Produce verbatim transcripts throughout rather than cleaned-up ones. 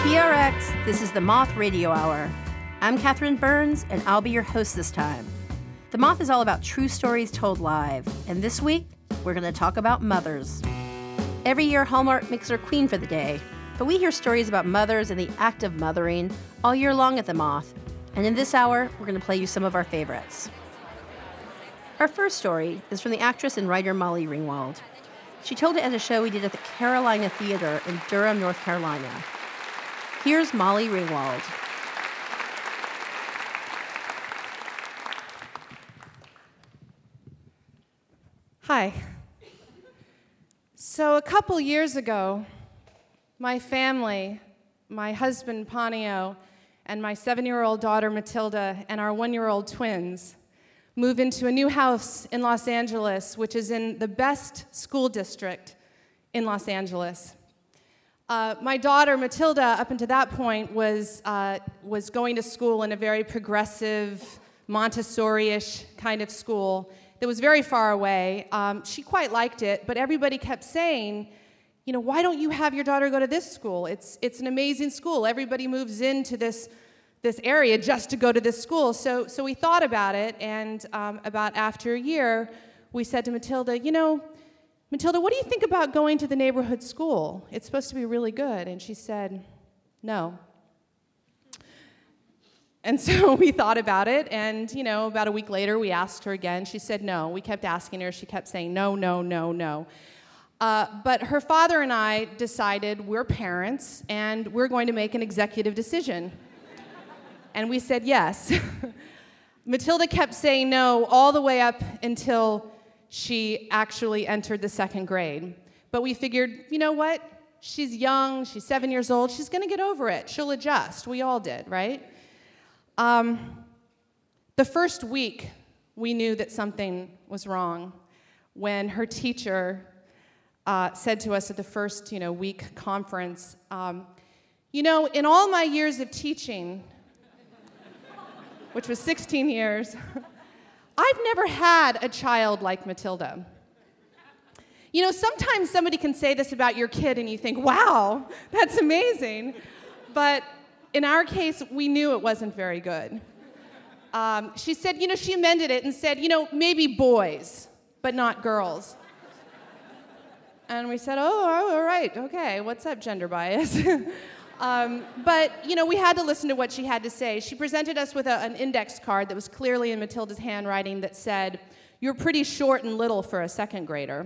P R X, this is the Moth Radio Hour. I'm Catherine Burns, and I'll be your host this time. The Moth is all about true stories told live, and this week, we're going to talk about mothers. Every year, Hallmark makes their queen for the day, but we hear stories about mothers and the act of mothering all year long at the Moth, and in this hour, we're going to play you some of our favorites. Our first story is from the actress and writer Molly Ringwald. She told it at a show we did at the Carolina Theater in Durham, North Carolina. Here's Molly Ringwald. Hi. So a couple years ago, my family, my husband Ponio, and my seven-year-old daughter Matilda, and our one-year-old twins moved into a new house in Los Angeles, which is in the best school district in Los Angeles. Uh, my daughter, Matilda, up until that point, was, uh, was going to school in a very progressive, Montessori-ish kind of school that was very far away. Um, she quite liked it, but everybody kept saying, you know, why don't you have your daughter go to this school? It's, it's an amazing school. Everybody moves into this, this area just to go to this school. So, so we thought about it, and um, about after a year, we said to Matilda, you know, Matilda, what do you think about going to the neighborhood school? It's supposed to be really good. And she said, no. And so we thought about it, and, you know, about a week later, we asked her again. She said no. We kept asking her. She kept saying no, no, no, no. Uh, but her father and I decided we're parents, and we're going to make an executive decision. And we said yes. Matilda kept saying no all the way up until she actually entered the second grade. But we figured, you know what? She's young, she's seven years old, she's gonna get over it. She'll adjust. We all did, right? Um, the first week, we knew that something was wrong when her teacher uh, said to us at the first, you know, week conference, um, you know, in all my years of teaching, which was sixteen years, I've never had a child like Matilda. You know, sometimes somebody can say this about your kid and you think, wow, that's amazing. But in our case, we knew it wasn't very good. Um, she said, you know, she amended it and said, you know, maybe boys, but not girls. And we said, oh, all right, okay, what's up, gender bias? Um, but, you know, we had to listen to what she had to say. She presented us with a, an index card that was clearly in Matilda's handwriting that said, you're pretty short and little for a second grader,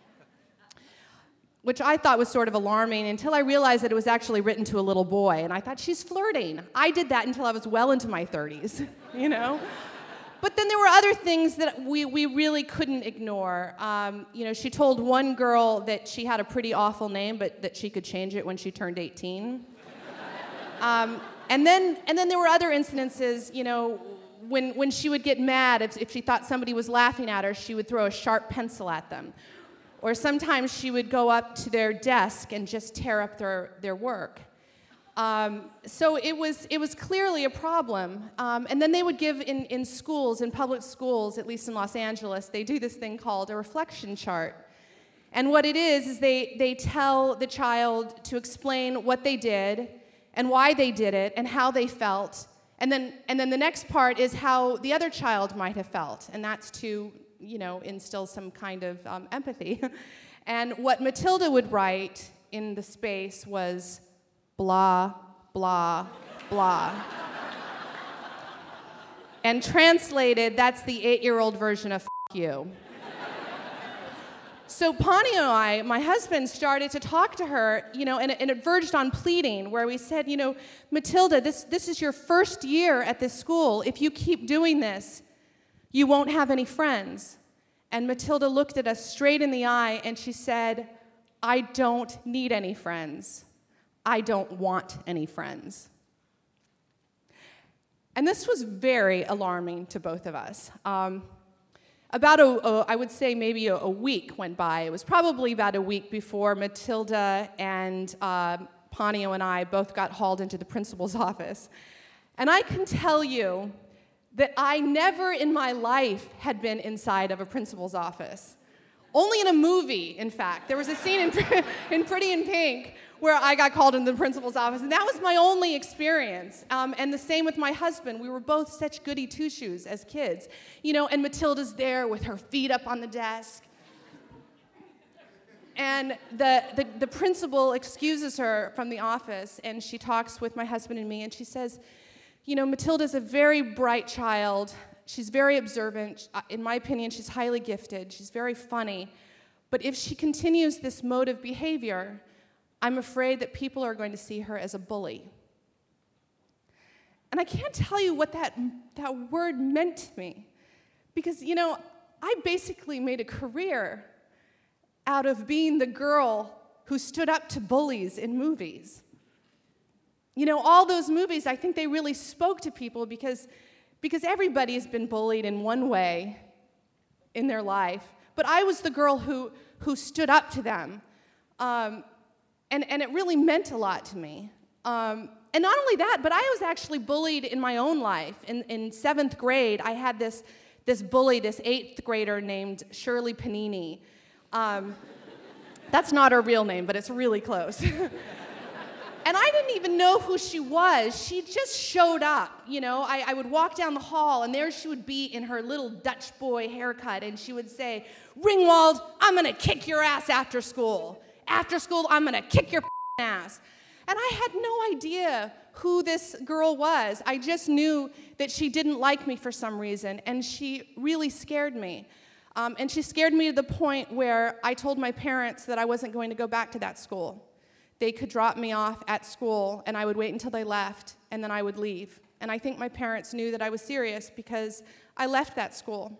which I thought was sort of alarming until I realized that it was actually written to a little boy, and I thought, she's flirting. I did that until I was well into my thirties, you know? But then there were other things that we, we really couldn't ignore. Um, you know, she told one girl that she had a pretty awful name, but that she could change it when she turned eighteen. Um, and then, and then there were other incidences, you know, when, when she would get mad, if, if she thought somebody was laughing at her, she would throw a sharp pencil at them. Or sometimes she would go up to their desk and just tear up their, their work. Um, so it was, it was clearly a problem. Um, and then they would give in, in schools, in public schools, at least in Los Angeles, they do this thing called a reflection chart. And what it is, is they, they tell the child to explain what they did, and why they did it, and how they felt. And then, and then the next part is how the other child might have felt, and that's to, you know, instill some kind of um, empathy. And what Matilda would write in the space was blah, blah, blah. And translated, that's the eight-year-old version of F you. So Ponio and I, my husband, started to talk to her, you know, and, and it verged on pleading, where we said, you know, Matilda, this, this is your first year at this school. If you keep doing this, you won't have any friends. And Matilda looked at us straight in the eye, and she said, I don't need any friends. I don't want any friends. And this was very alarming to both of us. Um, About, a, a, I would say maybe a, a week went by. It was probably about a week before Matilda and uh, Ponio and I both got hauled into the principal's office. And I can tell you that I never in my life had been inside of a principal's office. Only in a movie, in fact. There was a scene in, in Pretty in Pink where I got called into the principal's office, and that was my only experience. Um, and the same with my husband. We were both such goody two-shoes as kids. You know, and Matilda's there with her feet up on the desk. And the, the, the principal excuses her from the office, and she talks with my husband and me, and she says, you know, Matilda's a very bright child. She's very observant. In my opinion, she's highly gifted. She's very funny. But if she continues this mode of behavior, I'm afraid that people are going to see her as a bully. And I can't tell you what that, that word meant to me. Because, you know, I basically made a career out of being the girl who stood up to bullies in movies. You know, all those movies, I think they really spoke to people because, because everybody has been bullied in one way in their life. But I was the girl who, who stood up to them. Um, and, and it really meant a lot to me. Um, and not only that, but I was actually bullied in my own life. In, in seventh grade, I had this, this bully, this eighth grader named Shirley Panini. Um, that's not her real name, but it's really close. And I didn't even know who she was. She just showed up, you know. I, I would walk down the hall, and there she would be in her little Dutch boy haircut, and she would say, Ringwald, I'm gonna kick your ass after school. After school, I'm gonna kick your ass. And I had no idea who this girl was. I just knew that she didn't like me for some reason, and she really scared me. Um, and she scared me to the point where I told my parents that I wasn't going to go back to that school. They could drop me off at school, and I would wait until they left, and then I would leave. And I think my parents knew that I was serious because I left that school.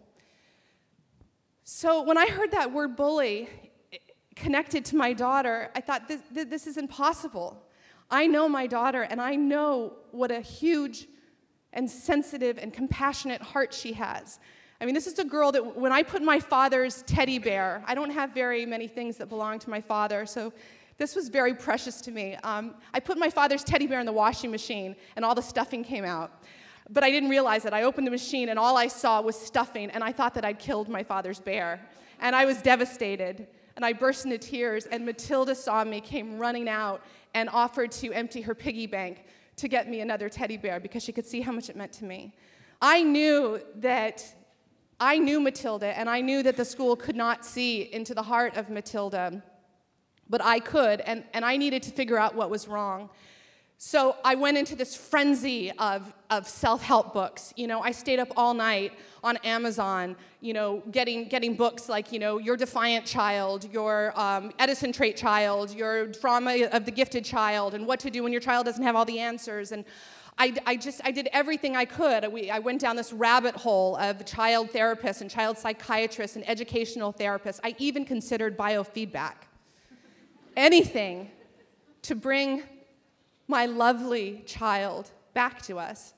So when I heard that word bully connected to my daughter, I thought, this, this is impossible. I know my daughter, and I know what a huge and sensitive and compassionate heart she has. I mean, this is a girl that when I put my father's teddy bear, I don't have very many things that belong to my father, so this was very precious to me. Um, I put my father's teddy bear in the washing machine, and all the stuffing came out. But I didn't realize it. I opened the machine, and all I saw was stuffing, and I thought that I'd killed my father's bear. And I was devastated, and I burst into tears, and Matilda saw me, came running out, and offered to empty her piggy bank to get me another teddy bear because she could see how much it meant to me. I knew that I knew Matilda, and I knew that the school could not see into the heart of Matilda, but I could, and, and I needed to figure out what was wrong. So I went into this frenzy of, of self-help books. You know, I stayed up all night on Amazon, you know, getting, getting books like, you know, Your Defiant Child, Your um, Edison Trait Child, Your Drama of the Gifted Child, and what to do when your child doesn't have all the answers. And I, I just, I did everything I could. We, I went down this rabbit hole of child therapists and child psychiatrists and educational therapists. I even considered biofeedback. Anything to bring my lovely child back to us.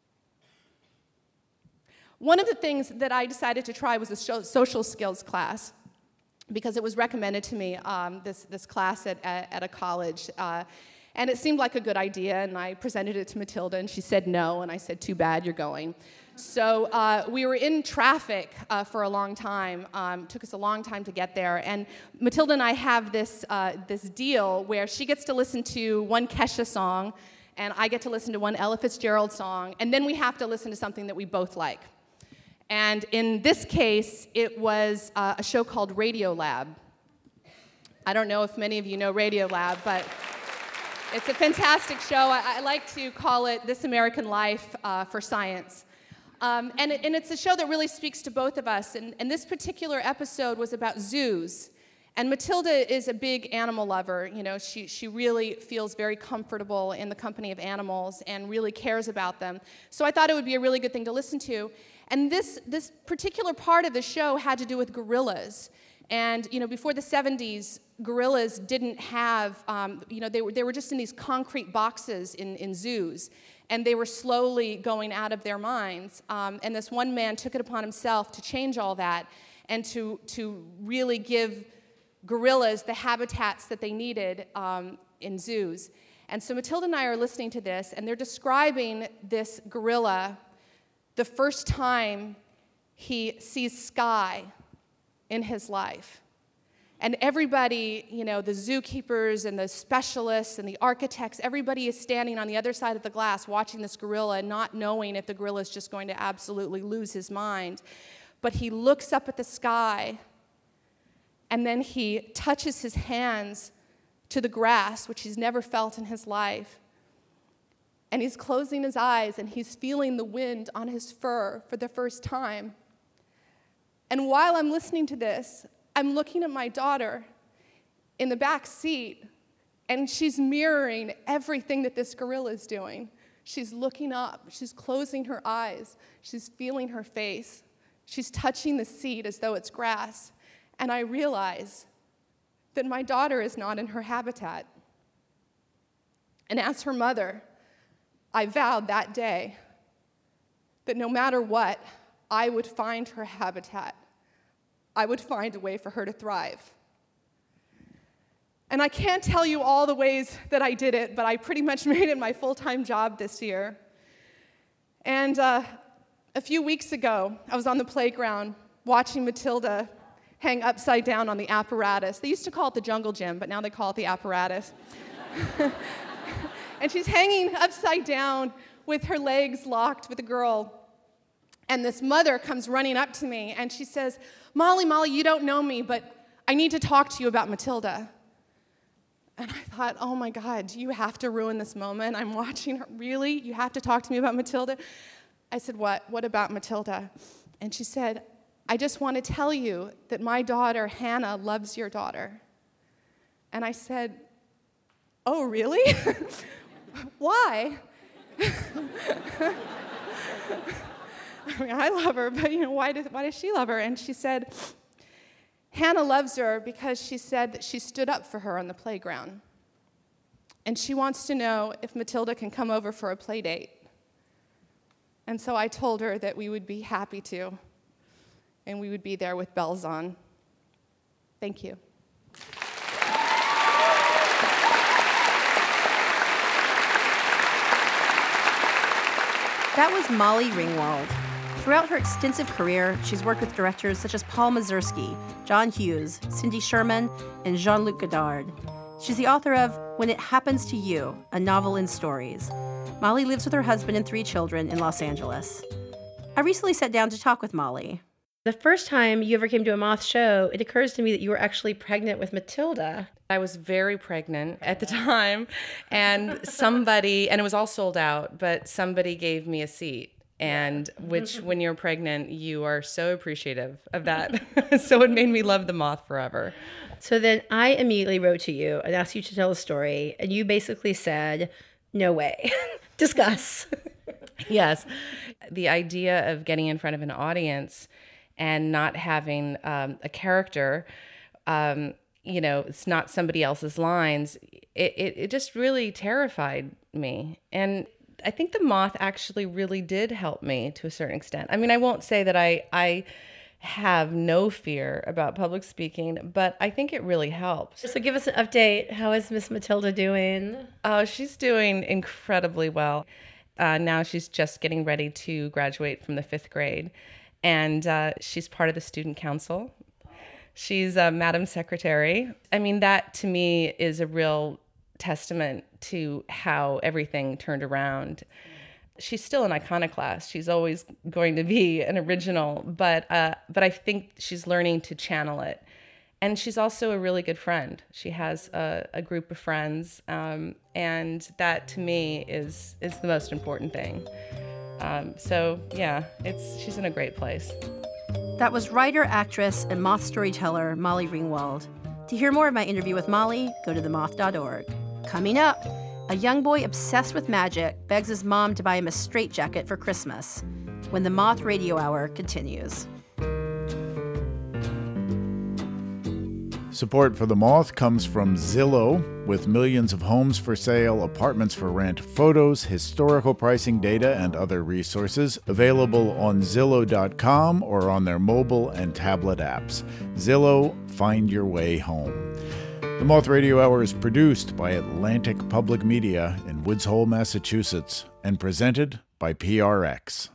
One of the things that I decided to try was a social skills class because it was recommended to me, um, this, this class at, at, at a college. Uh, and it seemed like a good idea, and I presented it to Matilda, and she said no, and I said, too bad, you're going. So uh, we were in traffic uh, for a long time. Um, took us a long time to get there. And Matilda and I have this, uh, this deal where she gets to listen to one Kesha song, and I get to listen to one Ella Fitzgerald song, and then we have to listen to something that we both like. And in this case, it was uh, a show called Radiolab. I don't know if many of you know Radiolab, but it's a fantastic show. I, I like to call it This American Life uh, for Science. Um, and, it, and it's a show that really speaks to both of us. And, and this particular episode was about zoos. And Matilda is a big animal lover. You know, she, she really feels very comfortable in the company of animals and really cares about them. So I thought it would be a really good thing to listen to. And this, this particular part of the show had to do with gorillas. And, you know, before the seventies, gorillas didn't have, um, you know, they were, they were just in these concrete boxes in, in zoos. And they were slowly going out of their minds. Um, and this one man took it upon himself to change all that and to, to really give gorillas the habitats that they needed um, in zoos. And so Matilda and I are listening to this, and they're describing this gorilla the first time he sees sky in his life. And everybody, you know, the zookeepers and the specialists and the architects, everybody is standing on the other side of the glass watching this gorilla, not knowing if the gorilla is just going to absolutely lose his mind. But he looks up at the sky, and then he touches his hands to the grass, which he's never felt in his life. And he's closing his eyes, and he's feeling the wind on his fur for the first time. And while I'm listening to this, I'm looking at my daughter in the back seat, and she's mirroring everything that this gorilla is doing. She's looking up, she's closing her eyes, she's feeling her face, she's touching the seat as though it's grass. And I realize that my daughter is not in her habitat. And as her mother, I vowed that day that no matter what, I would find her habitat. I would find a way for her to thrive. And I can't tell you all the ways that I did it, but I pretty much made it my full-time job this year. And uh, a few weeks ago, I was on the playground watching Matilda hang upside down on the apparatus. They used to call it the jungle gym, but now they call it the apparatus. And she's hanging upside down with her legs locked with a girl. And this mother comes running up to me, and she says, Molly, Molly, you don't know me, but I need to talk to you about Matilda. And I thought, oh my God, do you have to ruin this moment? I'm watching her. Really? You have to talk to me about Matilda? I said, what? What about Matilda? And she said, I just want to tell you that my daughter, Hannah, loves your daughter. And I said, oh, really? Why? I mean, I love her, but you know, why does, why does she love her? And she said, Hannah loves her because she said that she stood up for her on the playground. And she wants to know if Matilda can come over for a play date. And so I told her that we would be happy to, and we would be there with bells on. Thank you. That was Molly Ringwald. Throughout her extensive career, she's worked with directors such as Paul Mazursky, John Hughes, Cindy Sherman, and Jean-Luc Godard. She's the author of When It Happens to You, a novel in stories. Molly lives with her husband and three children in Los Angeles. I recently sat down to talk with Molly. The first time you ever came to a Moth show, it occurs to me that you were actually pregnant with Matilda. I was very pregnant at the time, and somebody, and it was all sold out, but somebody gave me a seat. And which, when you're pregnant, you are so appreciative of that. So it made me love the Moth forever. So then I immediately wrote to you and asked you to tell a story, and you basically said, no way. Discuss. Yes. The idea of getting in front of an audience and not having um, a character, um, you know, it's not somebody else's lines, it, it, it just really terrified me. And I think the Moth actually really did help me to a certain extent. I mean, I won't say that I I have no fear about public speaking, but I think it really helped. So give us an update. How is Miss Matilda doing? Oh, she's doing incredibly well. Uh, now she's just getting ready to graduate from the fifth grade, and uh, she's part of the student council. She's a Madam Secretary. I mean, that to me is a real testament to how everything turned around. She's still an iconoclast. She's always going to be an original, but uh, but I think she's learning to channel it. And she's also a really good friend. She has a, a group of friends, um, and that to me is is the most important thing. Um, so yeah, it's she's in a great place. That was writer, actress, and Moth storyteller Molly Ringwald. To hear more of my interview with Molly, go to the moth dot org. Coming up, a young boy obsessed with magic begs his mom to buy him a straitjacket for Christmas, when the Moth Radio Hour continues. Support for The Moth comes from Zillow. With millions of homes for sale, apartments for rent, photos, historical pricing data, and other resources available on Zillow dot com or on their mobile and tablet apps. Zillow, find your way home. The Moth Radio Hour is produced by Atlantic Public Media in Woods Hole, Massachusetts, and presented by P R X.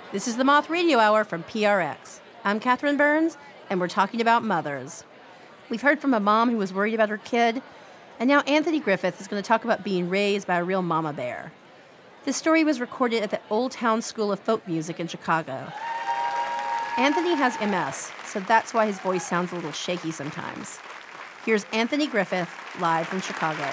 This is the Moth Radio Hour from P R X. I'm Catherine Burns, and we're talking about mothers. We've heard from a mom who was worried about her kid, and now Anthony Griffith is going to talk about being raised by a real mama bear. This story was recorded at the Old Town School of Folk Music in Chicago. Anthony has M S, so that's why his voice sounds a little shaky sometimes. Here's Anthony Griffith live from Chicago.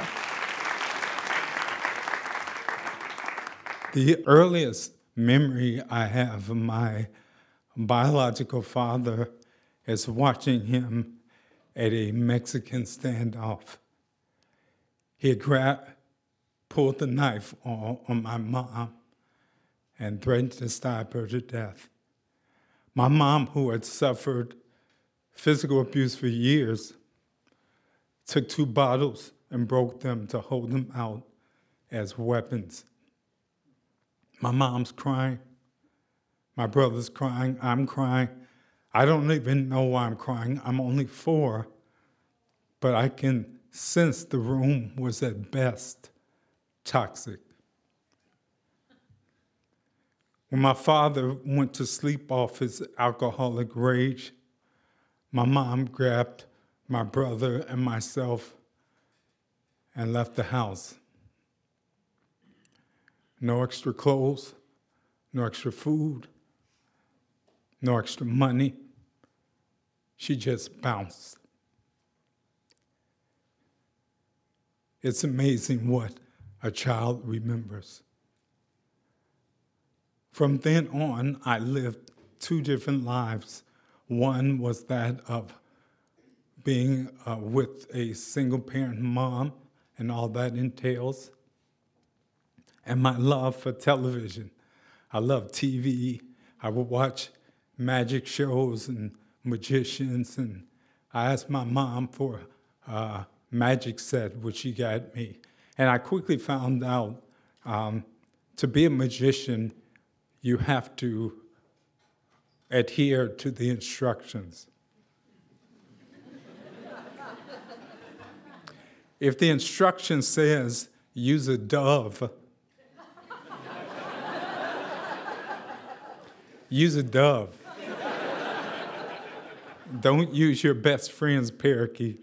The earliest memory I have of my biological father is watching him at a Mexican standoff. He had grabbed, pulled the knife on, on my mom and threatened to stab her to death. My mom, who had suffered physical abuse for years, took two bottles and broke them to hold them out as weapons. My mom's crying. My brother's crying. I'm crying. I don't even know why I'm crying. I'm only four, but I can sense the room was at best toxic. When my father went to sleep off his alcoholic rage, my mom grabbed my brother and myself and left the house. No extra clothes, no extra food, no extra money. She just bounced. It's amazing what a child remembers. From then on, I lived two different lives. One was that of being uh, with a single-parent mom and all that entails, and my love for television. I love T V. I would watch magic shows and magicians, and I asked my mom for a magic set, which she got me. And I quickly found out um, to be a magician, you have to adhere to the instructions. If the instruction says use a dove, use a dove. Don't use your best friend's parakeet.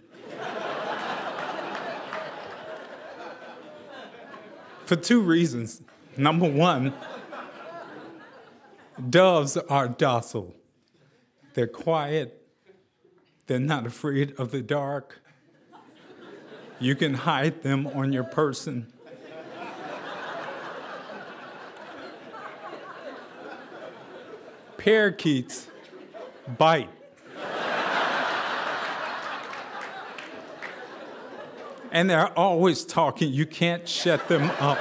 For two reasons. Number one, doves are docile. They're quiet. They're not afraid of the dark. You can hide them on your person. Parakeets bite. And they're always talking. You can't shut them up.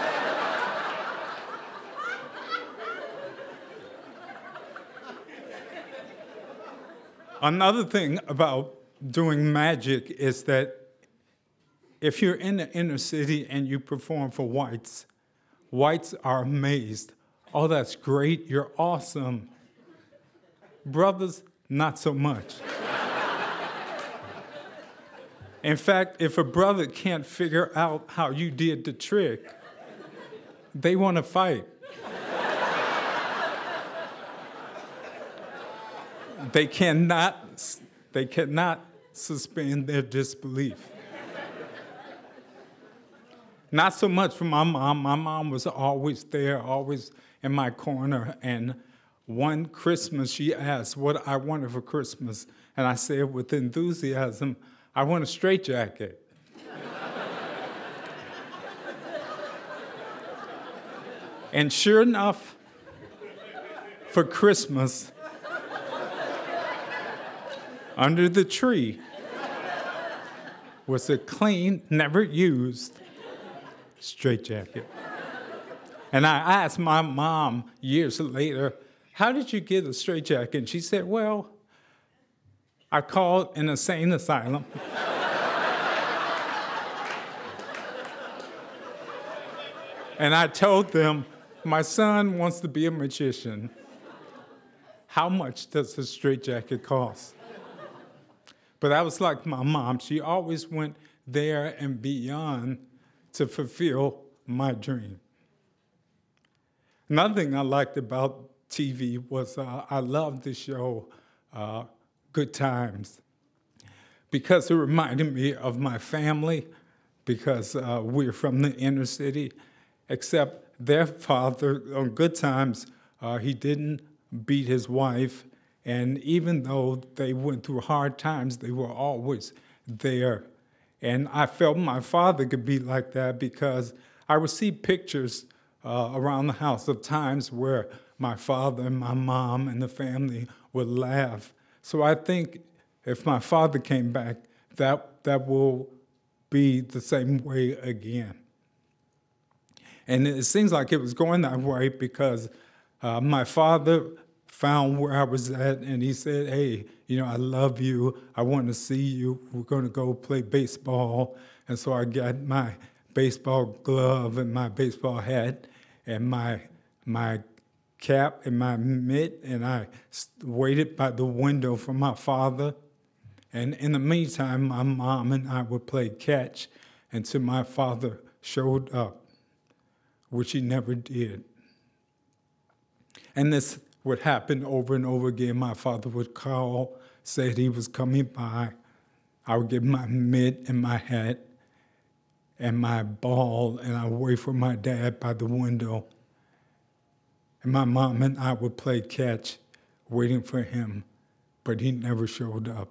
Another thing about doing magic is that if you're in the inner city and you perform for whites, whites are amazed. Oh, that's great. You're awesome. Brothers, not so much. In fact, if a brother can't figure out how you did the trick, they want to fight. They cannot, they cannot suspend their disbelief. Not so much for my mom. My mom was always there, always in my corner. And one Christmas, she asked what I wanted for Christmas. And I said with enthusiasm, I want a straitjacket. And sure enough, for Christmas, under the tree was a clean, never used straitjacket. And I asked my mom years later, how did you get a straitjacket? And she said, well, I called an insane asylum. And I told them, my son wants to be a magician. How much does a straitjacket cost? But I was like my mom. She always went there and beyond to fulfill my dream. Another thing I liked about T V was uh, I loved the show uh, Good Times, because it reminded me of my family, because uh, we're from the inner city, except their father, on Good Times, uh, he didn't beat his wife, and even though they went through hard times, they were always there. And I felt my father could be like that, because I would see pictures uh, around the house of times where my father and my mom and the family would laugh. So I think if my father came back, that that will be the same way again. And it seems like it was going that way because uh, my father found where I was at, and he said, hey, you know, I love you. I want to see you. We're going to go play baseball. And so I got my baseball glove and my baseball hat and my my cap and my mitt, and I waited by the window for my father. And in the meantime, my mom and I would play catch until my father showed up, which he never did. And this would happen over and over again. My father would call, said he was coming by. I would get my mitt and my hat and my ball, and I would wait for my dad by the window. And my mom and I would play catch, waiting for him, but he never showed up.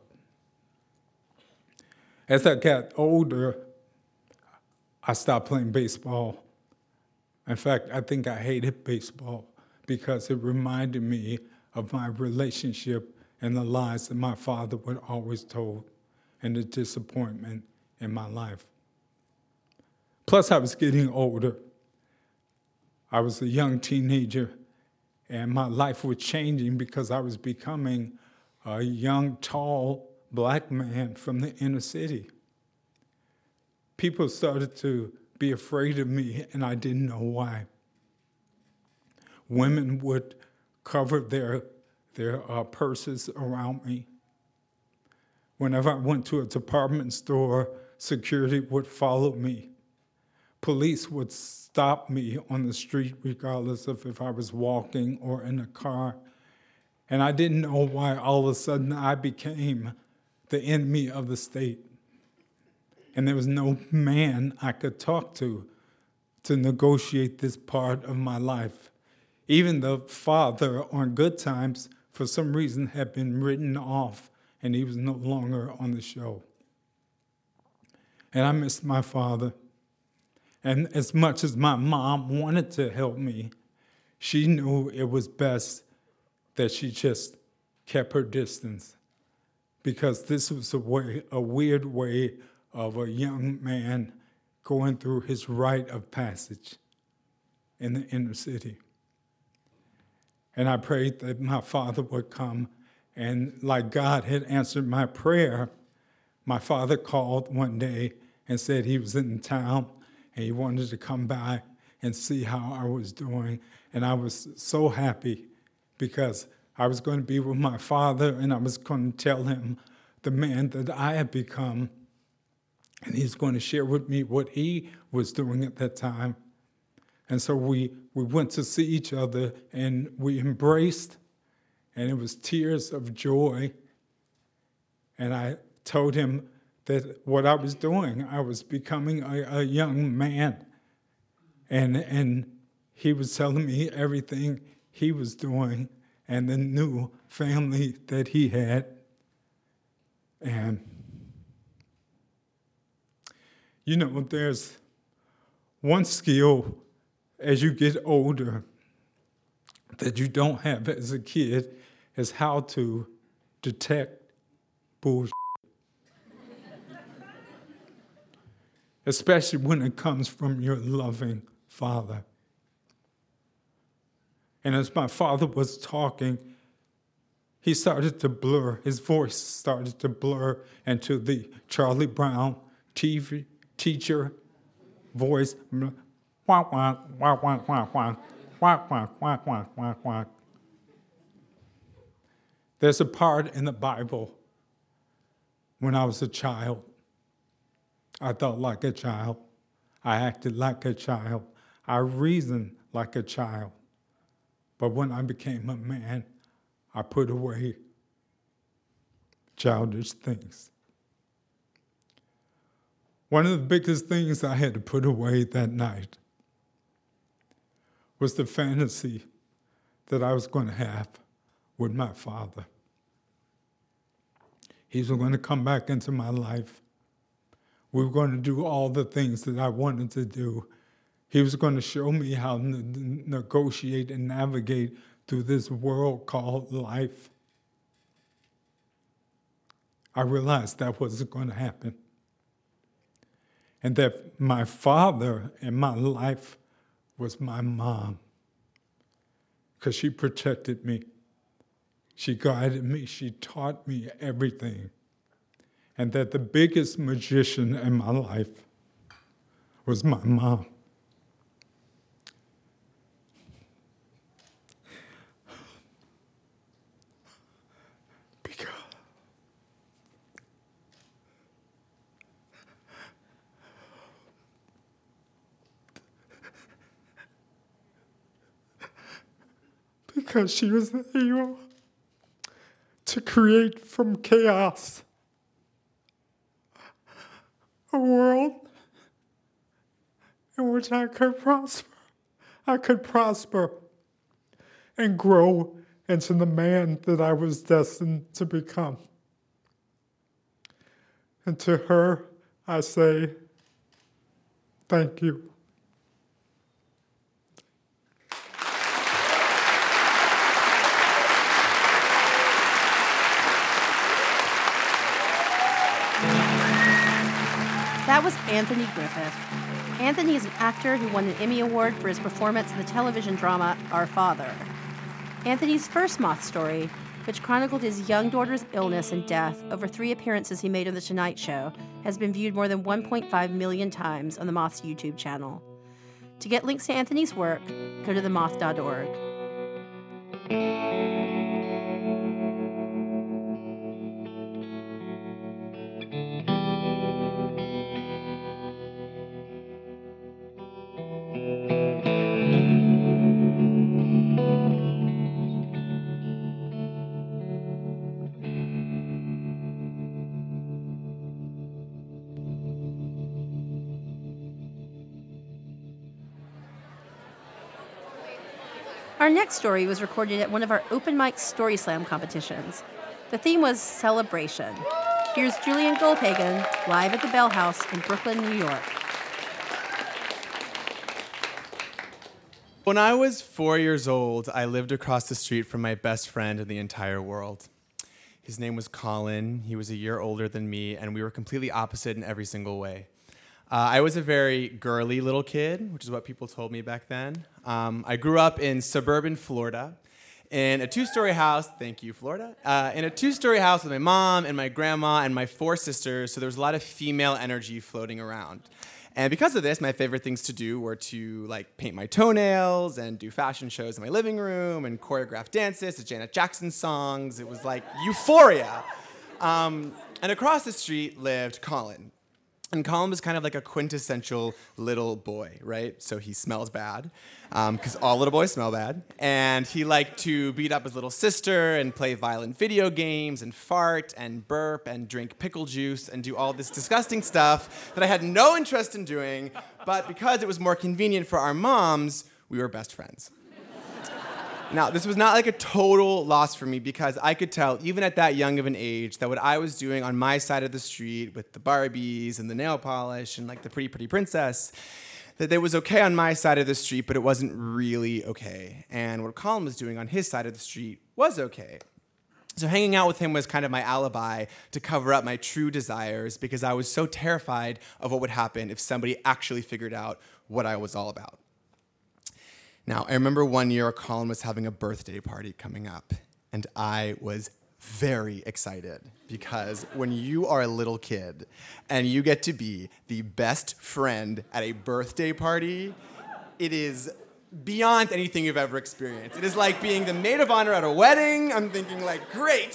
As I got older, I stopped playing baseball. In fact, I think I hated baseball because it reminded me of my relationship and the lies that my father would always told and the disappointment in my life. Plus, I was getting older. I was a young teenager, and my life was changing because I was becoming a young, tall, black man from the inner city. People started to be afraid of me, and I didn't know why. Women would cover their, their uh, purses around me. Whenever I went to a department store, security would follow me. Police would stop me on the street regardless of if I was walking or in a car. And I didn't know why all of a sudden I became the enemy of the state. And there was no man I could talk to to negotiate this part of my life. Even the father on Good Times, for some reason, had been written off, and he was no longer on the show. And I missed my father. And as much as my mom wanted to help me, she knew it was best that she just kept her distance, because this was a way, a weird way of a young man going through his rite of passage in the inner city. And I prayed that my father would come, and like God had answered my prayer, my father called one day and said he was in town and he wanted to come by and see how I was doing. And I was so happy because I was going to be with my father, and I was going to tell him the man that I had become, and he's going to share with me what he was doing at that time. And so we, we went to see each other, and we embraced, and it was tears of joy. And I told him that what I was doing, I was becoming a, a young man. And, and he was telling me everything he was doing and the new family that he had. And, you know, there's one skill as you get older that you don't have as a kid, is how to detect bullshit. Especially when it comes from your loving father. And as my father was talking, he started to blur, his voice started to blur into the Charlie Brown T V teacher voice. Wah, wah, wah, wah, wah, wah, wah, wah, wah, wah, wah, wah. There's a part in the Bible when I was a child. I thought like a child. I acted like a child. I reasoned like a child. But when I became a man, I put away childish things. One of the biggest things I had to put away that night was the fantasy that I was going to have with my father. He was going to come back into my life. We were going to do all the things that I wanted to do. He was going to show me how to n- negotiate and navigate through this world called life. I realized that wasn't going to happen. And that my father in my life was my mom, because she protected me. She guided me. She taught me everything. And that the biggest magician in my life was my mom. Because because she was able to create from chaos a world in which I could prosper. I could prosper and grow into the man that I was destined to become. And to her, I say, thank you. That was Anthony Griffith. Anthony is an actor who won an Emmy Award for his performance in the television drama Our Father. Anthony's first Moth story, which chronicled his young daughter's illness and death over three appearances he made on The Tonight Show, has been viewed more than one point five million times on the Moth's YouTube channel. To get links to Anthony's work, go to the moth dot org. Our next story was recorded at one of our open mic Story Slam competitions. The theme was celebration. Here's Julian Goldhagen live at the Bell House in Brooklyn, New York. When I was four years old, I lived across the street from my best friend in the entire world. His name was Colin. He was a year older than me, and we were completely opposite in every single way. Uh, I was a very girly little kid, which is what people told me back then. Um, I grew up in suburban Florida in a two-story house, thank you, Florida, uh, in a two-story house with my mom and my grandma and my four sisters, so there was a lot of female energy floating around. And because of this, my favorite things to do were to like paint my toenails and do fashion shows in my living room and choreograph dances to Janet Jackson songs. It was like euphoria. Um, and across the street lived Colin. And Colin was kind of like a quintessential little boy, right? So he smells bad, because um, all little boys smell bad. And he liked to beat up his little sister and play violent video games and fart and burp and drink pickle juice and do all this disgusting stuff that I had no interest in doing. But because it was more convenient for our moms, we were best friends. Now, this was not like a total loss for me because I could tell, even at that young of an age, that what I was doing on my side of the street with the Barbies and the nail polish and like the pretty, pretty princess, that it was okay on my side of the street, but it wasn't really okay. And what Colin was doing on his side of the street was okay. So hanging out with him was kind of my alibi to cover up my true desires because I was so terrified of what would happen if somebody actually figured out what I was all about. Now, I remember one year Colin was having a birthday party coming up, and I was very excited because when you are a little kid and you get to be the best friend at a birthday party, it is beyond anything you've ever experienced. It is like being the maid of honor at a wedding. I'm thinking like, great,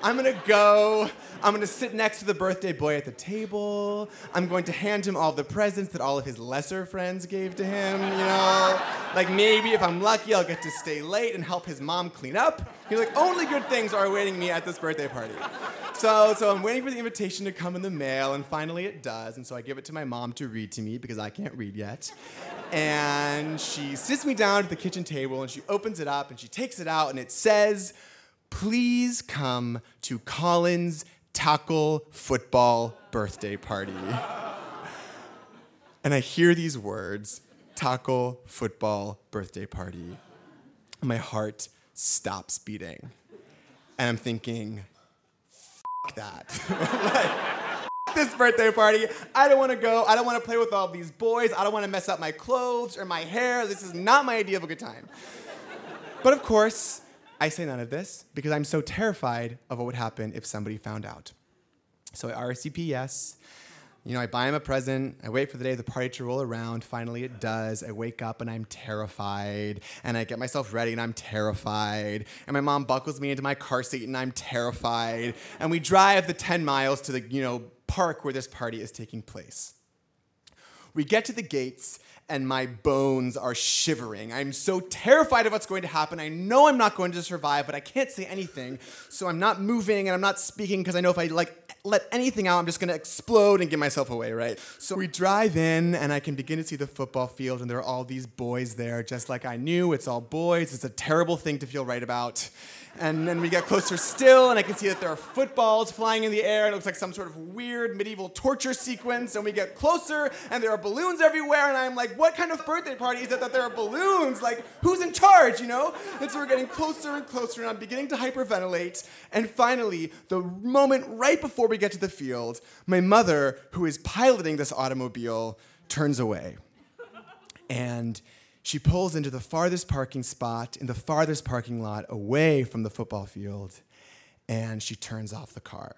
I'm gonna go, I'm gonna sit next to the birthday boy at the table. I'm going to hand him all the presents that all of his lesser friends gave to him, you know? Like maybe if I'm lucky, I'll get to stay late and help his mom clean up. He's like, only good things are awaiting me at this birthday party. So, so I'm waiting for the invitation to come in the mail, and finally it does. And so I give it to my mom to read to me because I can't read yet. And she sits me down at the kitchen table, and she opens it up, and she takes it out, and it says, please come to Colin's tackle football birthday party. And I hear these words, tackle football birthday party. My heart stops beating. And I'm thinking, f*** that. Like, f- this birthday party. I don't want to go. I don't want to play with all these boys. I don't want to mess up my clothes or my hair. This is not my idea of a good time. But of course, I say none of this because I'm so terrified of what would happen if somebody found out. So I R S V P yes. You know, I buy him a present. I wait for the day of the party to roll around. Finally, it does. I wake up and I'm terrified. And I get myself ready and I'm terrified. And my mom buckles me into my car seat and I'm terrified. And we drive the ten miles to the, you know, park where this party is taking place. We get to the gates and my bones are shivering. I'm so terrified of what's going to happen. I know I'm not going to survive, but I can't say anything. So I'm not moving and I'm not speaking because I know if I like let anything out, I'm just gonna explode and give myself away, right? So we drive in and I can begin to see the football field and there are all these boys there, just like I knew. It's all boys. It's a terrible thing to feel right about. And then we get closer still, and I can see that there are footballs flying in the air. It looks like some sort of weird medieval torture sequence. And we get closer, and there are balloons everywhere. And I'm like, what kind of birthday party is it that there are balloons? Like, who's in charge, you know? And so we're getting closer and closer, and I'm beginning to hyperventilate. And finally, the moment right before we get to the field, my mother, who is piloting this automobile, turns away. And she pulls into the farthest parking spot in the farthest parking lot away from the football field, and she turns off the car.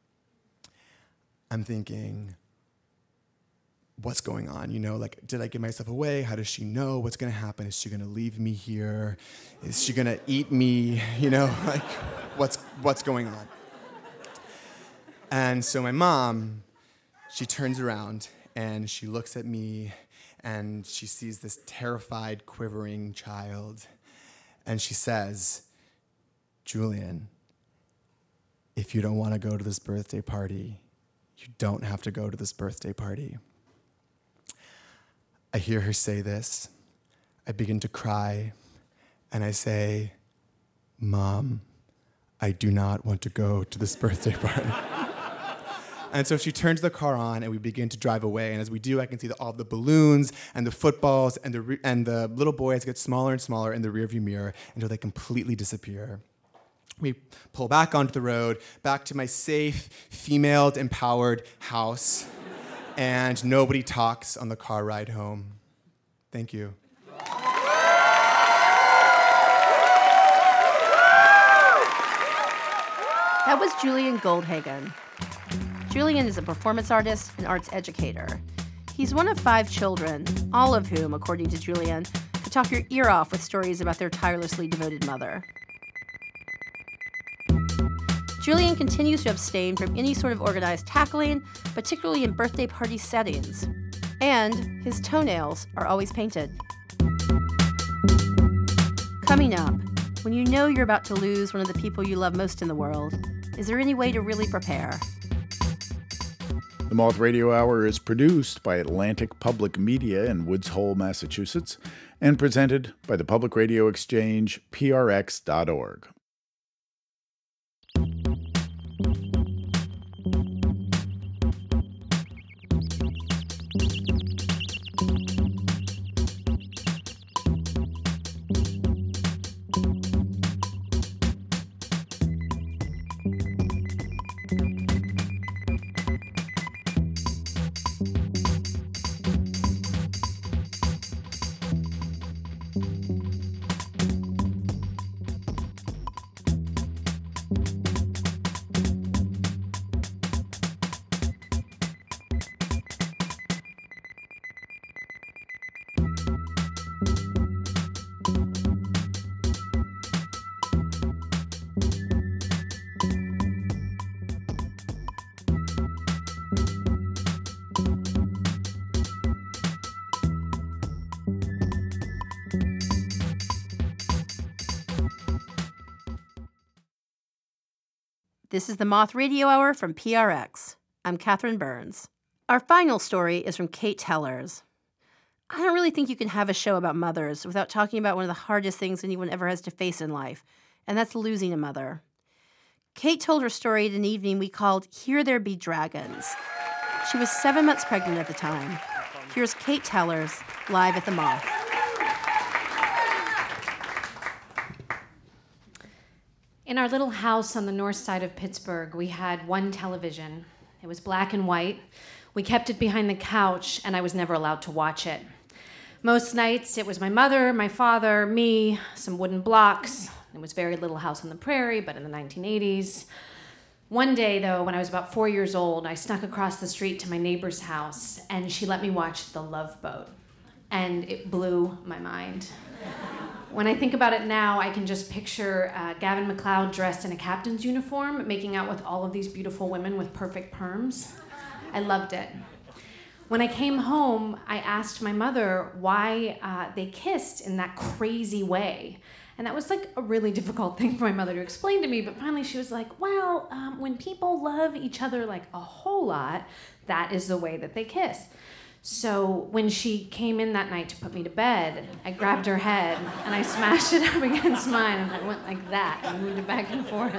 I'm thinking, what's going on? You know, like, did I give myself away? How does she know what's gonna happen? Is she gonna leave me here? Is she gonna eat me? You know, like, what's what's going on? And so my mom, she turns around and she looks at me and she sees this terrified, quivering child. And she says, Julian, if you don't want to go to this birthday party, you don't have to go to this birthday party. I hear her say this. I begin to cry. And I say, Mom, I do not want to go to this birthday party. And so she turns the car on, and we begin to drive away. And as we do, I can see the, all the balloons and the footballs and the re- and the little boys get smaller and smaller in the rearview mirror until they completely disappear. We pull back onto the road, back to my safe, female, empowered house, and nobody talks on the car ride home. Thank you. That was Julian Goldhagen. Julian is a performance artist and arts educator. He's one of five children, all of whom, according to Julian, could talk your ear off with stories about their tirelessly devoted mother. Julian continues to abstain from any sort of organized tackling, particularly in birthday party settings. And his toenails are always painted. Coming up, when you know you're about to lose one of the people you love most in the world, is there any way to really prepare? The Moth Radio Hour is produced by Atlantic Public Media in Woods Hole, Massachusetts, and presented by the Public Radio Exchange, P R X dot org. This is the Moth Radio Hour from P R X. I'm Catherine Burns. Our final story is from Kate Tellers. I don't really think you can have a show about mothers without talking about one of the hardest things anyone ever has to face in life, and that's losing a mother. Kate told her story at an evening we called Here There Be Dragons. She was seven months pregnant at the time. Here's Kate Tellers, live at the Moth. In our little house on the north side of Pittsburgh, we had one television. It was black and white. We kept it behind the couch, and I was never allowed to watch it. Most nights, it was my mother, my father, me, some wooden blocks. It was very Little House on the Prairie, but in the nineteen eighties. One day, though, when I was about four years old, I snuck across the street to my neighbor's house, and she let me watch The Love Boat. And it blew my mind. When I think about it now, I can just picture uh, Gavin MacLeod dressed in a captain's uniform, making out with all of these beautiful women with perfect perms. I loved it. When I came home, I asked my mother why uh, they kissed in that crazy way. And that was like a really difficult thing for my mother to explain to me, but finally she was like, well, um, when people love each other like a whole lot, that is the way that they kiss. So when she came in that night to put me to bed, I grabbed her head and I smashed it up against mine, and I went like that and moved it back and forth.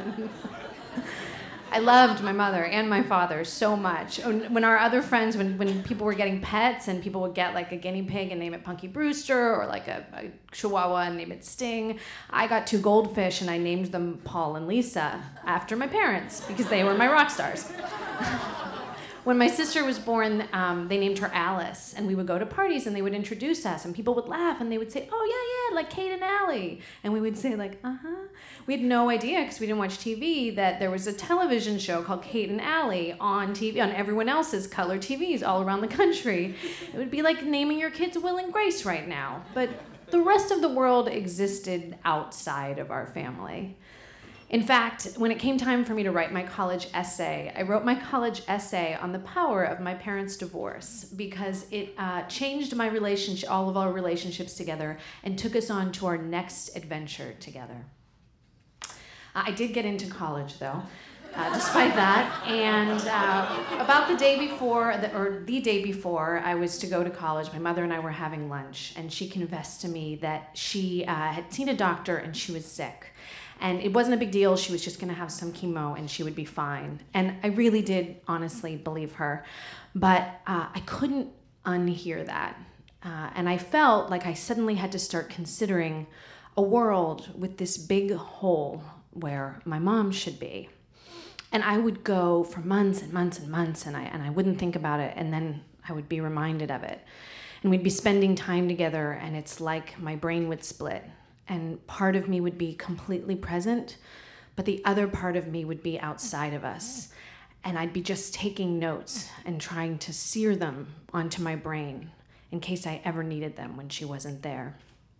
I loved my mother and my father so much. When our other friends, when, when people were getting pets and people would get like a guinea pig and name it Punky Brewster, or like a, a chihuahua and name it Sting, I got two goldfish and I named them Paul and Lisa after my parents because they were my rock stars. When my sister was born, um, they named her Alice, and we would go to parties and they would introduce us, and people would laugh and they would say, oh yeah, yeah, like Kate and Allie. And we would say like, uh-huh. We had no idea, because we didn't watch T V, that there was a television show called Kate and Allie on T V, on everyone else's color T Vs all around the country. It would be like naming your kids Will and Grace right now. But the rest of the world existed outside of our family. In fact, when it came time for me to write my college essay, I wrote my college essay on the power of my parents' divorce, because it uh, changed my relationship, all of our relationships together, and took us on to our next adventure together. Uh, I did get into college, though, uh, despite that. And uh, about the day before, the, or the day before I was to go to college, my mother and I were having lunch, and she confessed to me that she uh, had seen a doctor and she was sick. And it wasn't a big deal. She was just going to have some chemo and she would be fine. And I really did honestly believe her. But uh, I couldn't unhear that. Uh, and I felt like I suddenly had to start considering a world with this big hole where my mom should be. And I would go for months and months and months, and I, and I wouldn't think about it. And then I would be reminded of it. And we'd be spending time together, and it's like my brain would split. And part of me would be completely present, but the other part of me would be outside of us. And I'd be just taking notes and trying to sear them onto my brain in case I ever needed them when she wasn't there.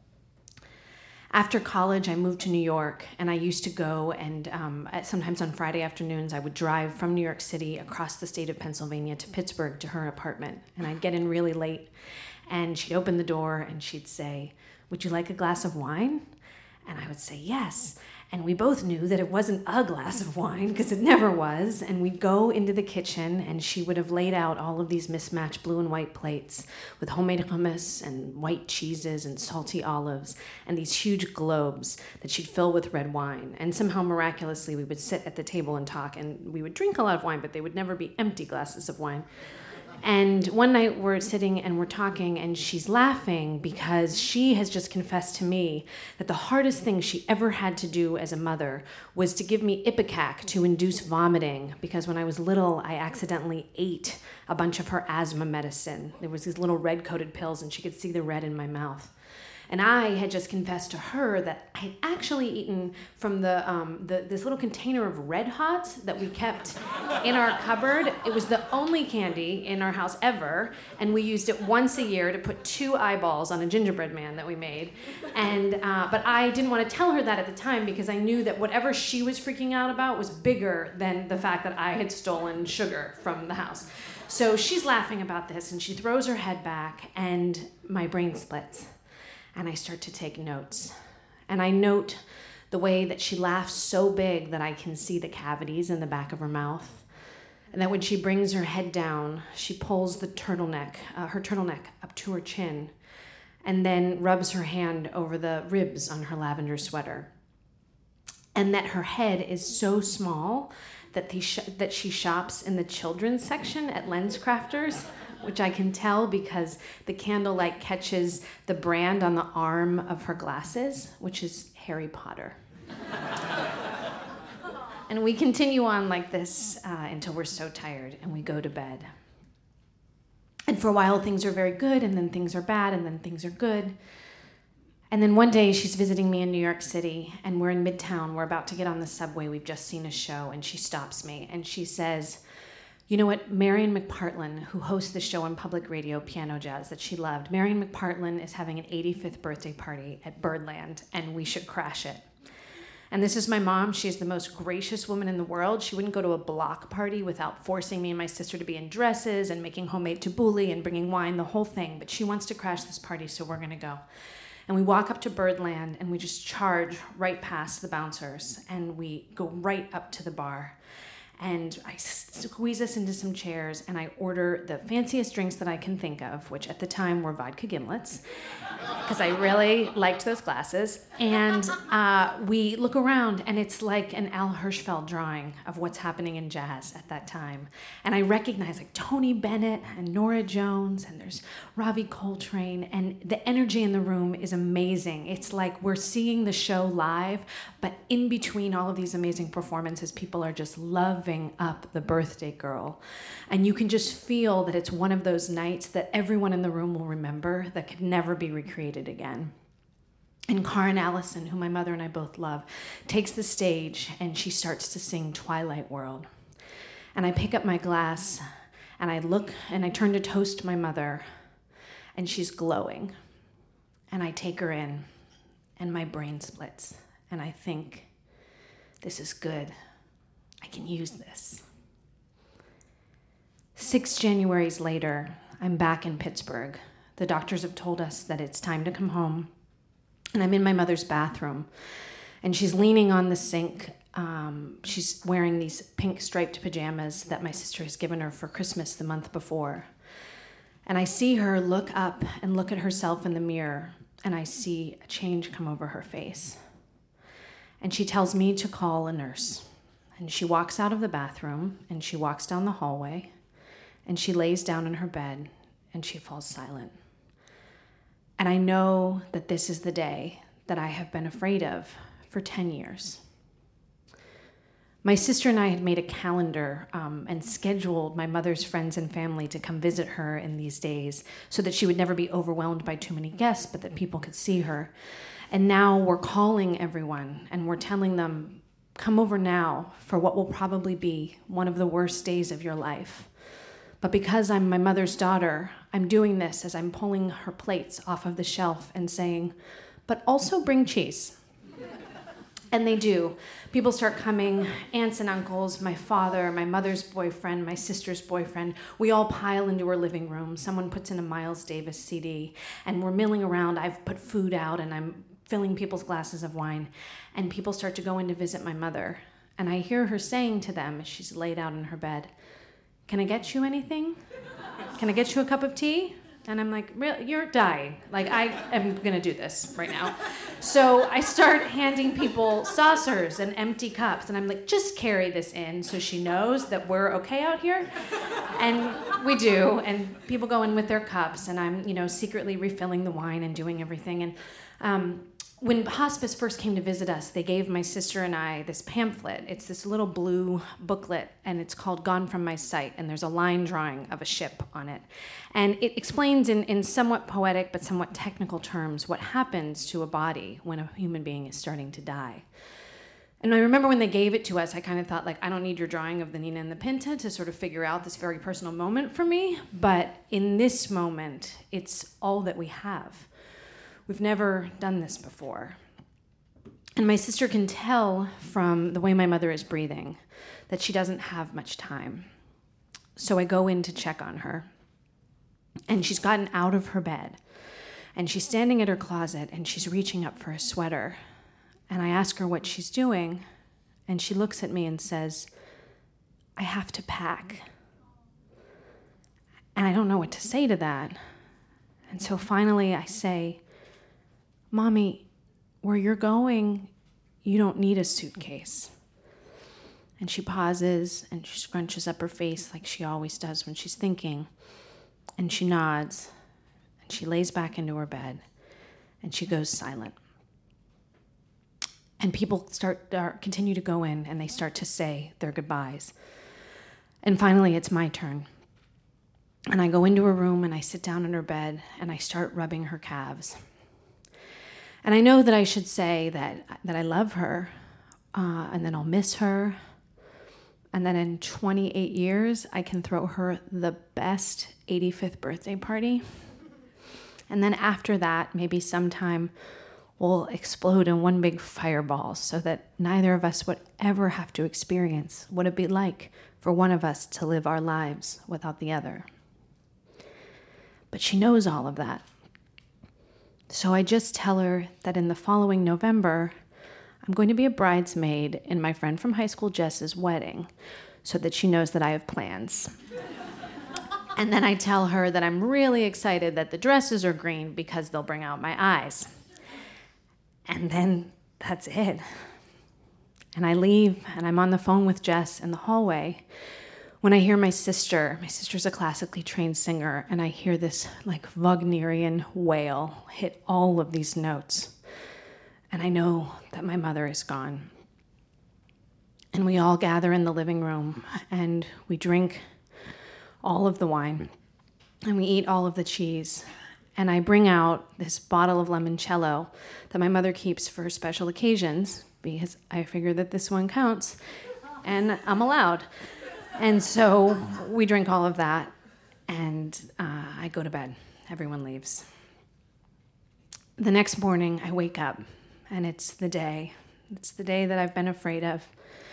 After college, I moved to New York, and I used to go and um, sometimes on Friday afternoons, I would drive from New York City across the state of Pennsylvania to Pittsburgh to her apartment. And I'd get in really late, and she'd open the door and she'd say, would you like a glass of wine? And I would say yes. And we both knew that it wasn't a glass of wine, because it never was. And we'd go into the kitchen, and she would have laid out all of these mismatched blue and white plates with homemade hummus and white cheeses and salty olives and these huge globes that she'd fill with red wine. And somehow, miraculously, we would sit at the table and talk, and we would drink a lot of wine, but they would never be empty glasses of wine. And one night we're sitting and we're talking, and she's laughing because she has just confessed to me that the hardest thing she ever had to do as a mother was to give me Ipecac to induce vomiting, because when I was little, I accidentally ate a bunch of her asthma medicine. There was these little red-coated pills, and she could see the red in my mouth. And I had just confessed to her that I had actually eaten from the, um, the this little container of Red Hots that we kept in our cupboard. It was the only candy in our house ever, and we used it once a year to put two eyeballs on a gingerbread man that we made. And uh, but I didn't want to tell her that at the time, because I knew that whatever she was freaking out about was bigger than the fact that I had stolen sugar from the house. So she's laughing about this, and she throws her head back, and my brain splits. And I start to take notes. And I note the way that she laughs so big that I can see the cavities in the back of her mouth, and that when she brings her head down, she pulls the turtleneck, uh, her turtleneck up to her chin, and then rubs her hand over the ribs on her lavender sweater. And that her head is so small that, the sh- that she shops in the children's section at LensCrafters, which I can tell because the candlelight catches the brand on the arm of her glasses, which is Harry Potter. And we continue on like this uh, until we're so tired and we go to bed. And for a while, things are very good, and then things are bad, and then things are good. And then one day, she's visiting me in New York City, and we're in Midtown. We're about to get on the subway. We've just seen a show, and she stops me, and she says, you know what, Marion McPartlin, who hosts the show on public radio, Piano Jazz, that she loved, Marion McPartlin is having an eighty-fifth birthday party at Birdland, and we should crash it. And this is my mom. She's the most gracious woman in the world. She wouldn't go to a block party without forcing me and my sister to be in dresses and making homemade tabbouleh and bringing wine, the whole thing. But she wants to crash this party, so we're going to go. And we walk up to Birdland, and we just charge right past the bouncers, and we go right up to the bar. And I squeeze us into some chairs, and I order the fanciest drinks that I can think of, which at the time were vodka gimlets, because I really liked those glasses. And uh, we look around, and it's like an Al Hirschfeld drawing of what's happening in jazz at that time. And I recognize like Tony Bennett and Nora Jones, and there's Ravi Coltrane, and the energy in the room is amazing. It's like we're seeing the show live, but in between all of these amazing performances, people are just loving up the birthday girl. And you can just feel that it's one of those nights that everyone in the room will remember that could never be recreated again. And Karen Allison, who my mother and I both love, takes the stage and she starts to sing Twilight World. And I pick up my glass and I look and I turn to toast my mother, and she's glowing. And I take her in and my brain splits and I think, this is good. I can use this. Six Januaries later, I'm back in Pittsburgh. The doctors have told us that it's time to come home. And I'm in my mother's bathroom. And she's leaning on the sink. Um, she's wearing these pink striped pajamas that my sister has given her for Christmas the month before. And I see her look up and look at herself in the mirror. And I see a change come over her face. And she tells me to call a nurse. And she walks out of the bathroom, and she walks down the hallway, and she lays down in her bed, and she falls silent. And I know that this is the day that I have been afraid of for ten years. My sister and I had made a calendar um, and scheduled my mother's friends and family to come visit her in these days so that she would never be overwhelmed by too many guests, but that people could see her. And now we're calling everyone, and we're telling them, come over now for what will probably be one of the worst days of your life. But because I'm my mother's daughter, I'm doing this as I'm pulling her plates off of the shelf and saying, but also bring cheese. And they do. People start coming, aunts and uncles, my father, my mother's boyfriend, my sister's boyfriend. We all pile into her living room. Someone puts in a Miles Davis C D, and we're milling around. I've put food out, and I'm filling people's glasses of wine, and people start to go in to visit my mother. And I hear her saying to them as she's laid out in her bed, can I get you anything? Can I get you a cup of tea? And I'm like, really? You're dying. Like, I am going to do this right now. So I start handing people saucers and empty cups, and I'm like, just carry this in so she knows that we're okay out here. And we do, and people go in with their cups, and I'm, you know, secretly refilling the wine and doing everything. And um, when hospice first came to visit us, they gave my sister and I this pamphlet. It's this little blue booklet, and it's called Gone From My Sight, and there's a line drawing of a ship on it. And it explains in, in somewhat poetic but somewhat technical terms what happens to a body when a human being is starting to die. And I remember when they gave it to us, I kind of thought, like, I don't need your drawing of the Nina and the Pinta to sort of figure out this very personal moment for me, but in this moment, it's all that we have. We've never done this before. And my sister can tell from the way my mother is breathing that she doesn't have much time. So I go in to check on her. And she's gotten out of her bed. And she's standing at her closet, and she's reaching up for a sweater. And I ask her what she's doing, and she looks at me and says, I have to pack. And I don't know what to say to that. And so finally I say, Mommy, where you're going, you don't need a suitcase. And she pauses and she scrunches up her face like she always does when she's thinking. And she nods and she lays back into her bed and she goes silent. And people start uh, continue to go in and they start to say their goodbyes. And finally it's my turn. And I go into her room and I sit down in her bed and I start rubbing her calves. And I know that I should say that, that I love her, uh, and then I'll miss her. And then in twenty-eight years, I can throw her the best eighty-fifth birthday party. And then after that, maybe sometime we'll explode in one big fireball so that neither of us would ever have to experience what it'd be like for one of us to live our lives without the other. But she knows all of that. So I just tell her that in the following November, I'm going to be a bridesmaid in my friend from high school Jess's wedding so that she knows that I have plans. And then I tell her that I'm really excited that the dresses are green because they'll bring out my eyes. And then that's it. And I leave and I'm on the phone with Jess in the hallway when I hear my sister, my sister's a classically trained singer, and I hear this like Wagnerian wail hit all of these notes. And I know that my mother is gone. And we all gather in the living room and we drink all of the wine and we eat all of the cheese. And I bring out this bottle of limoncello that my mother keeps for special occasions because I figure that this one counts and I'm allowed. And so we drink all of that, and uh, I go to bed. Everyone leaves. The next morning, I wake up, and it's the day. It's the day that I've been afraid of.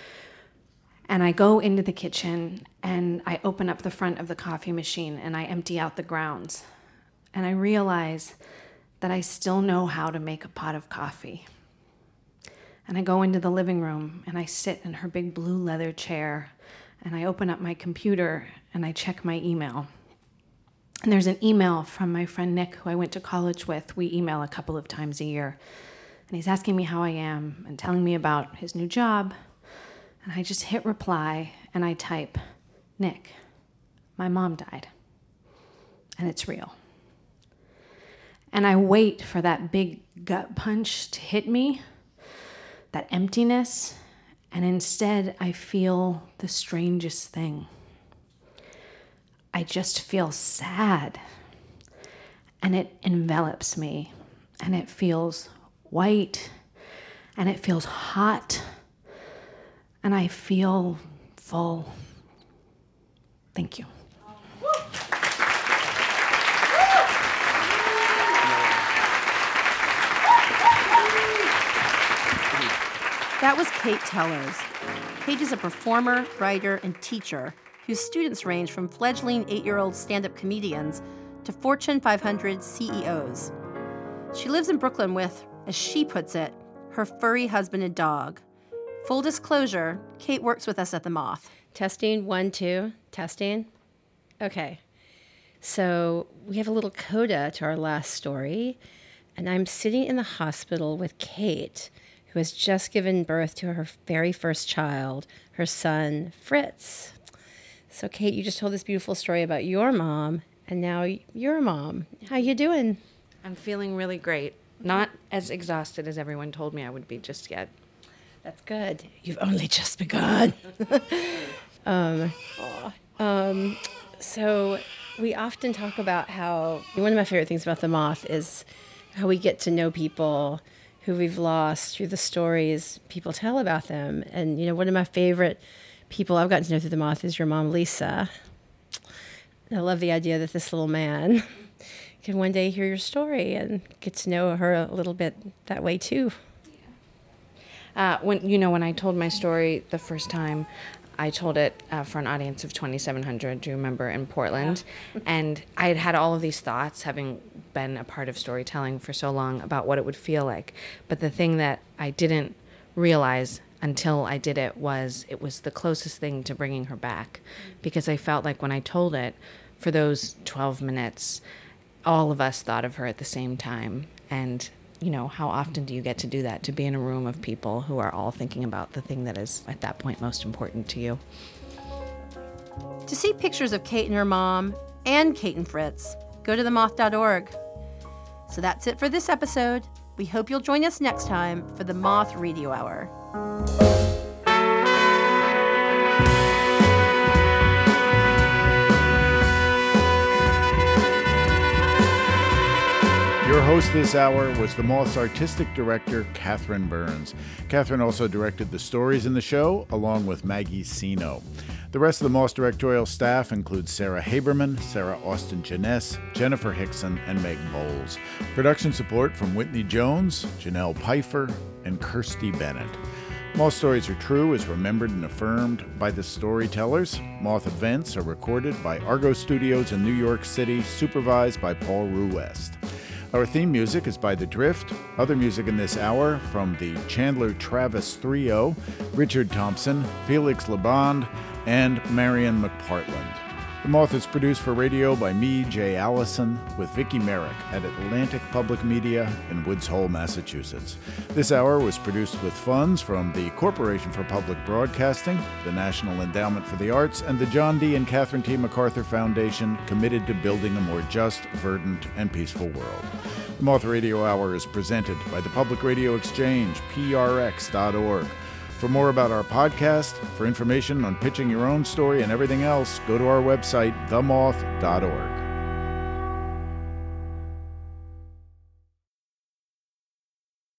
And I go into the kitchen, and I open up the front of the coffee machine, and I empty out the grounds. And I realize that I still know how to make a pot of coffee. And I go into the living room, and I sit in her big blue leather chair, and I open up my computer and I check my email. And there's an email from my friend Nick, who I went to college with. We email a couple of times a year. And he's asking me how I am and telling me about his new job. And I just hit reply and I type, Nick, my mom died. And it's real. And I wait for that big gut punch to hit me, that emptiness. And instead, I feel the strangest thing. I just feel sad. And it envelops me. And it feels white. And it feels hot. And I feel full. Thank you. That was Kate Tellers. Kate is a performer, writer, and teacher whose students range from fledgling eight-year-old stand-up comedians to Fortune five hundred C E Os. She lives in Brooklyn with, as she puts it, her furry husband and dog. Full disclosure, Kate works with us at The Moth. Testing, one, two, testing. Okay, so we have a little coda to our last story, and I'm sitting in the hospital with Kate, who has just given birth to her very first child, her son, Fritz. So, Kate, you just told this beautiful story about your mom, and now you're a mom. How you doing? I'm feeling really great. Not as exhausted as everyone told me I would be just yet. That's good. You've only just begun. um, um, so we often talk about how, one of my favorite things about The Moth is how we get to know people who we've lost through the stories people tell about them. And, you know, one of my favorite people I've gotten to know through The Moth is your mom, Lisa. And I love the idea that this little man can one day hear your story and get to know her a little bit that way, too. Uh, when you know, when I told my story the first time, I told it uh, for an audience of twenty-seven hundred, do you remember, in Portland? Yeah. And I had had all of these thoughts, having been a part of storytelling for so long, about what it would feel like. But the thing that I didn't realize until I did it was it was the closest thing to bringing her back. Because I felt like when I told it, for those twelve minutes, all of us thought of her at the same time. And you know, how often do you get to do that, to be in a room of people who are all thinking about the thing that is, at that point, most important to you? To see pictures of Kate and her mom and Kate and Fritz, go to the moth dot org. So that's it for this episode. We hope you'll join us next time for the Moth Radio Hour. Your host this hour was the Moth's artistic director, Catherine Burns. Catherine also directed the stories in the show, along with Maggie Sino. The rest of the Moth's directorial staff includes Sarah Haberman, Sarah Austin-Jeunesse, Jennifer Hickson, and Meg Bowles. Production support from Whitney Jones, Janelle Pfeiffer, and Kirsty Bennett. Moth Stories Are True is remembered and affirmed by the storytellers. Moth events are recorded by Argo Studios in New York City, supervised by Paul Ruwest. Our theme music is by The Drift. Other music in this hour from the Chandler Travis Trio, Richard Thompson, Felix Labonde, and Marion McPartland. The Moth is produced for radio by me, Jay Allison, with Vicki Merrick at Atlantic Public Media in Woods Hole, Massachusetts. This hour was produced with funds from the Corporation for Public Broadcasting, the National Endowment for the Arts, and the John D. and Catherine T. MacArthur Foundation, committed to building a more just, verdant, and peaceful world. The Moth Radio Hour is presented by the Public Radio Exchange, P R X dot org. For more about our podcast, for information on pitching your own story and everything else, go to our website, the moth dot org.